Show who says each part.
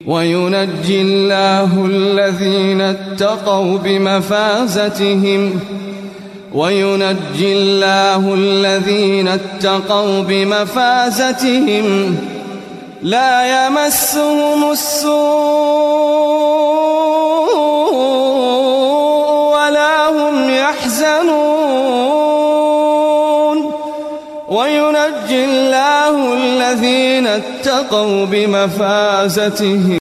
Speaker 1: وينجي الله الذين اتقوا بمفازتهم لا يمسهم السوء ولا هم يحزنون. وينجي الله الذين اتقوا بمفازتهم